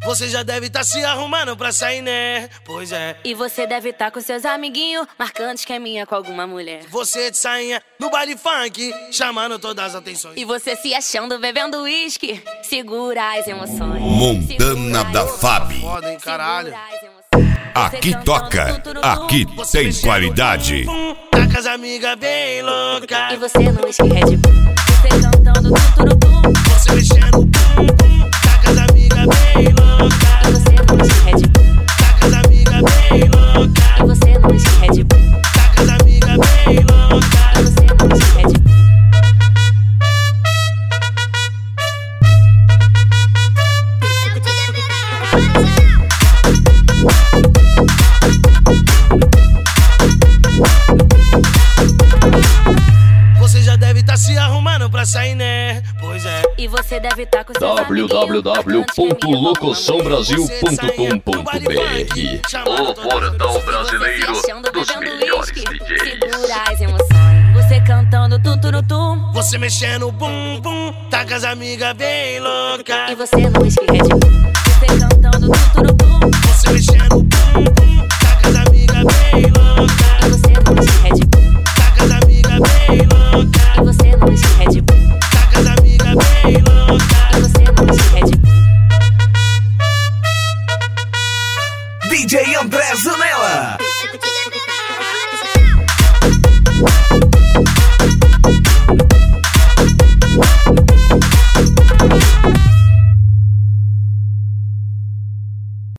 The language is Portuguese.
Você já deve tá se arrumando pra sair, né? Pois é. E você deve tá com seus amiguinhos, marcando esqueminha com alguma mulher. Você de sainha no baile funk, chamando todas as atenções. E você se achando, bebendo uísque, segura as emoções. Montana da Fabi. Foda, hein, caralho. Aqui toca, aqui tem qualidade. Tá com as amigas bem louca. E você no uísque Red Bull, você cantando tuturutum. Você mexendo bum bum. Tá com as amigas bem louca. E você no uísque Red Bull, Tá com as amigas bem louca. e você no uísque Red Bull, Tá com as amigas bem louca. e você no uísque Red Bull. Você já deve tá se arrumando pra sair, né? Pois é. E você deve tá com seus www.locuçãobrasil.com.br O portão brasileiro dos melhores DJs. Segura as emoções. Você cantando tuturutum. Você mexendo bum bum. Tá com as amigas bem louca. E você no uísque Red Bull, você cantando tuturutum.